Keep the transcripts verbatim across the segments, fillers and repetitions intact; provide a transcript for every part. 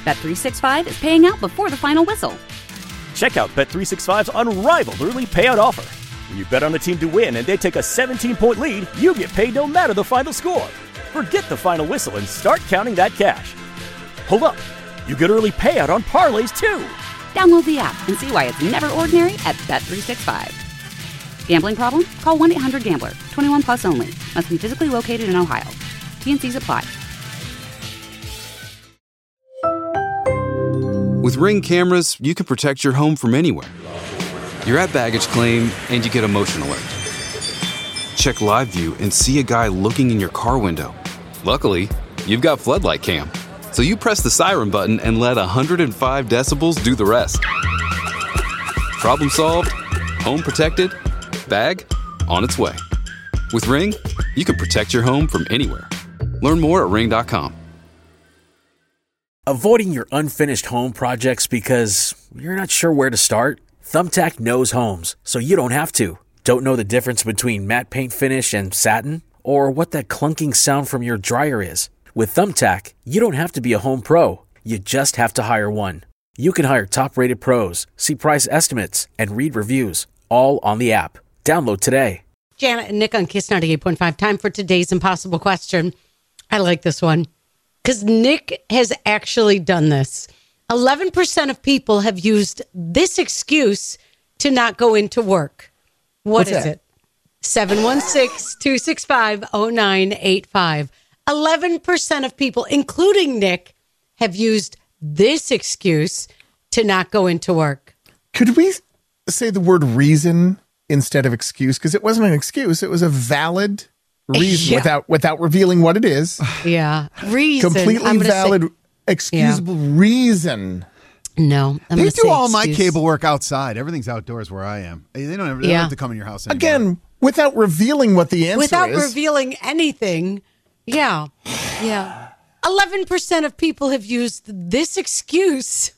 Bet three sixty-five is paying out before the final whistle. Check out Bet three sixty-five's unrivaled early payout offer. When you bet on a team to win and they take a seventeen-point lead, you get paid no matter the final score. Forget the final whistle and start counting that cash. Hold up. You get early payout on parlays, too. Download the app and see why it's never ordinary at Bet three sixty-five. Gambling problem? Call one eight hundred gambler. twenty-one plus only. Must be physically located in Ohio. T and C's apply. With Ring cameras, you can protect your home from anywhere. You're at baggage claim and you get a motion alert. Check live view and see a guy looking in your car window. Luckily, you've got Floodlight Cam. So you press the siren button and let one hundred five decibels do the rest. Problem solved, home protected, bag on its way. With Ring, you can protect your home from anywhere. Learn more at ring dot com. Avoiding your unfinished home projects because you're not sure where to start? Thumbtack knows homes, so you don't have to. Don't know the difference between matte paint finish and satin? Or what that clunking sound from your dryer is? With Thumbtack, you don't have to be a home pro. You just have to hire one. You can hire top-rated pros, see price estimates, and read reviews, all on the app. Download today. Janet and Nick on Kiss ninety-eight point five. Time for today's impossible question. I like this one because Nick has actually done this. eleven percent of people have used this excuse to not go into work. What What's is that? it? seven one six, two six five, zero nine eight five. eleven percent of people, including Nick, have used this excuse to not go into work. Could we say the word reason instead of excuse? Because it wasn't an excuse. It was a valid reason Yeah. without without revealing what it is. Yeah. Reason. Completely I'm gonna valid, say- excusable reason. No. I'm They gonna do say all my excuse. cable work outside. Everything's outdoors where I am. They don't, ever, they don't Yeah. have to come in your house anymore. Again, without revealing what the answer Without is. revealing anything. Yeah. Yeah. eleven percent of people have used this excuse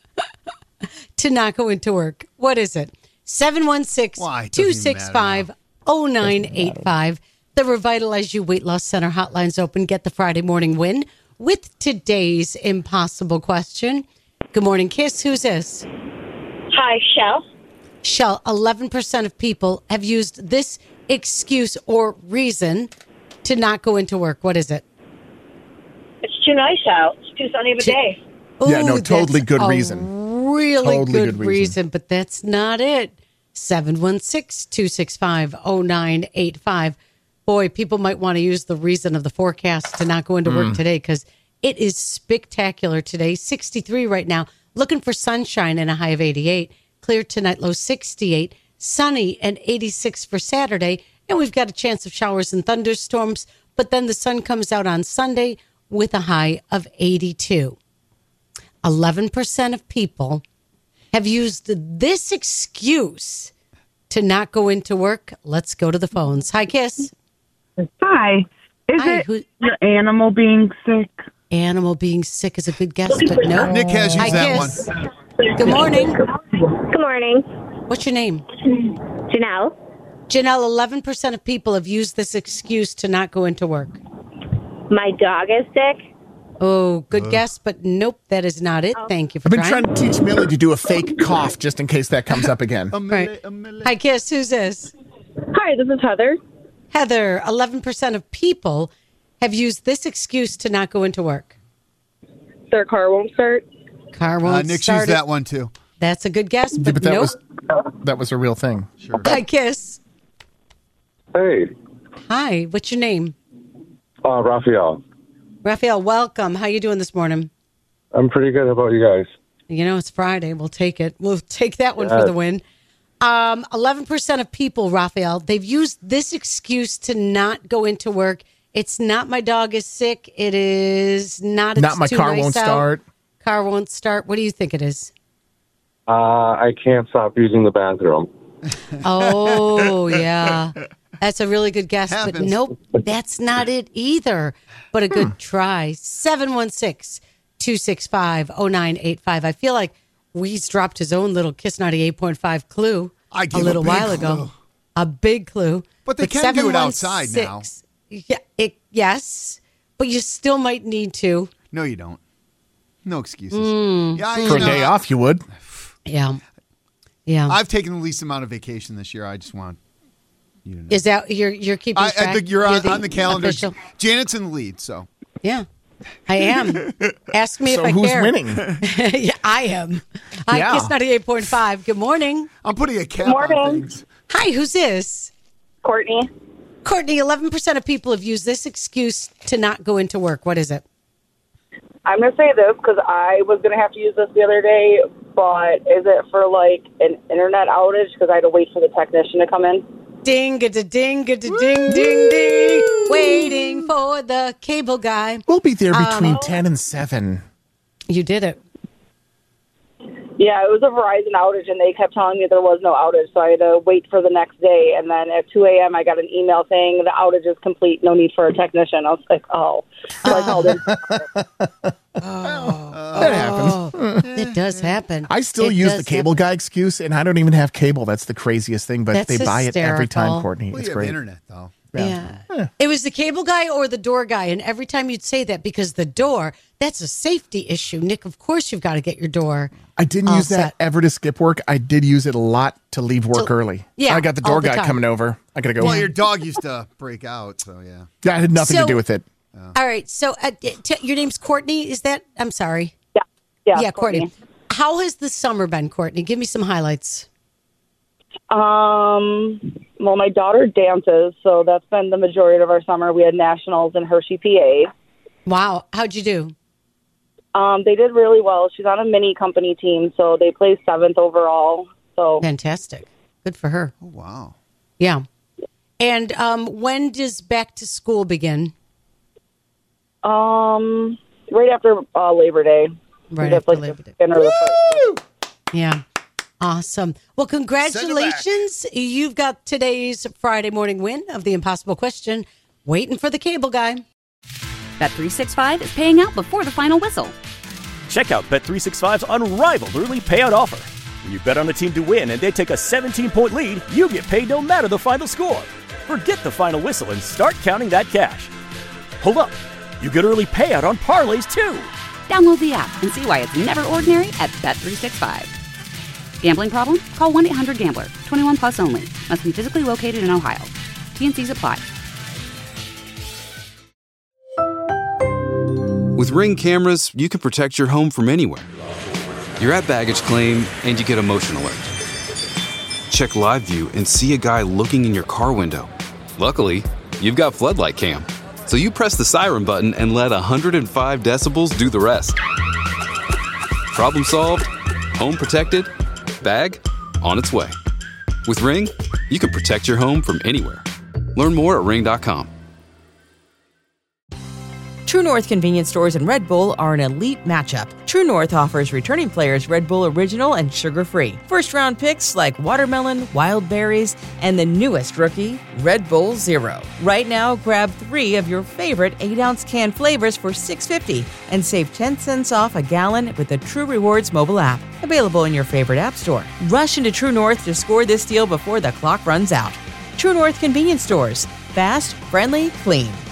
to not go into work. What is it? seven one six, two six five, zero nine eight five. The Revitalize You Weight Loss Center hotline's open. Get the Friday morning win with today's impossible question. Good morning, Kiss. Who's this? Hi, Shell. Shell, eleven percent of people have used this excuse or reason to not go into work. What is it? It's too nice out. It's too sunny of a day. Yeah, no, Ooh, totally that's good a reason. Really Totally good, good reason. reason, but that's not it. seven one six, two six five, zero nine eight five. Boy, people might want to use the reason of the forecast to not go into work Mm. today because it is spectacular today. sixty-three right now. Looking for sunshine and a high of eighty-eight. Clear tonight, low sixty-eight. Sunny and eighty-six for Saturday. And we've got a chance of showers and thunderstorms. But then the sun comes out on Sunday with a high of eighty-two. eleven percent of people have used this excuse to not go into work. Let's go to the phones. Hi, Kiss. Hi. Is Hi, it who- your animal being sick? Animal being sick is a good guess, but no. Nick has used Hi, that Kiss. one. Good morning. Good morning. What's your name? Janelle. Janelle, eleven percent of people have used this excuse to not go into work. My dog is sick. Oh, good guess, but nope, that is not it. Thank you for I've been trying. trying to teach Millie to do a fake cough just in case that comes up again. Right. Hi, Kiss. Who's this? Hi, this is Heather. Heather, eleven percent of people have used this excuse to not go into work. Their car won't start. Car won't Uh, Nick start used it. that one too. That's a good guess, Yeah, but, but that nope. was that was a real thing. Sure. Hi, Kiss. Hey, Hi, what's your name? uh, Raphael. Raphael, welcome. How you doing this morning? I'm pretty good. How about you guys? You know, it's Friday. We'll take it. We'll take that one for Yes. the win. Um, eleven percent of people, Raphael, they've used this excuse to not go into work. It's not my dog is sick. It is not. It's Not my too car nice won't out. start. Car won't start. What do you think it is? Uh, I can't stop using the bathroom. Oh, yeah. That's a really good guess, but Happens. nope, that's not it either. But a good try. seven one six, two six five, zero nine eight five. I feel like Weeze dropped his own little Kiss ninety-eight point five clue I a gave a little big while clue. ago. A big clue. But they can do it outside now. Yeah, it, yes, but you still might need to. No, you don't. No excuses. Mm. Yeah, For a know, day off, you would. Yeah. Yeah. I've taken the least amount of vacation this year. I just want you to know. Is that you're you're keeping I, track? I think you're, You're on, on the calendar. official? Janet's in the lead, so. Yeah. I am. Ask me So if I who's care. winning? Yeah, I am. Hi, Yeah. Kiss ninety-eight point five. Good morning. I'm putting a cap Morning. on things. Hi, who's this? Courtney. Courtney, eleven percent of people have used this excuse to not go into work. What is it? I'm going to say this because I was going to have to use this the other day, but is it for like an internet outage because I had to wait for the technician to come in? Ding, a da ding, a da ding, ding, ding. Waiting for the cable guy. We'll be there between Um, ten and seven. You did it. Yeah, it was a Verizon outage, and they kept telling me there was no outage, so I had to wait for the next day. And then at two a.m., I got an email saying the outage is complete, no need for a technician. I was like, oh. So I called in. That happens. It does happen. I still It use does the cable guy excuse, and I don't even have cable. That's the craziest thing, but That's they buy it every time, hysterical. Courtney. Well, It's you have great. internet, though. Yeah. It was the cable guy or the door guy. And every time you'd say that, because the door, that's a safety issue. Nick, of course you've got to get your door. I didn't all use that set. ever to skip work. I did use it a lot to leave work To- early. yeah, I got the all door the guy time. coming over. I got to go. Well, your dog used to break out, so yeah. That had nothing So- to do with it. All right. So uh, t- your name's Courtney. Is that? I'm sorry. Yeah, yeah, Yeah, Courtney. How has the summer been, Courtney? Give me some highlights. Um, well, my daughter dances, so that's been the majority of our summer. We had nationals in Hershey, P A. Wow. How'd you do? Um, they did really well. She's on a mini company team, so they placed seventh overall. So Fantastic. Good for her. Oh, wow. Yeah. And um, when does back to school begin? Um, right after uh, Labor Day. Right That's after like Labor the Day. second or the first. Yeah. Awesome. Well, congratulations. You've got today's Friday morning win of the impossible question. Waiting for the cable guy. Bet three sixty-five is paying out before the final whistle. Check out Bet three sixty-five's unrivaled early payout offer. When you bet on a team to win and they take a seventeen-point lead, you get paid no matter the final score. Forget the final whistle and start counting that cash. Hold up. You get early payout on parlays, too. Download the app and see why it's never ordinary at Bet three sixty-five. Gambling problem? Call one eight hundred gambler. twenty-one plus only. Must be physically located in Ohio. T N Cs apply. With Ring cameras, you can protect your home from anywhere. You're at baggage claim and you get a motion alert. Check live view and see a guy looking in your car window. Luckily, you've got floodlight cam. So you press the siren button and let one hundred five decibels do the rest. Problem solved, home protected, bag on its way. With Ring, you can protect your home from anywhere. Learn more at ring dot com. True North convenience stores and Red Bull are an elite matchup. True North offers returning players Red Bull Original and sugar-free. First-round picks like watermelon, wild berries, and the newest rookie, Red Bull Zero. Right now, grab three of your favorite eight-ounce can flavors for six dollars and fifty cents and save ten cents off a gallon with the True Rewards mobile app. Available in your favorite app store. Rush into True North to score this deal before the clock runs out. True North convenience stores. Fast, friendly, clean.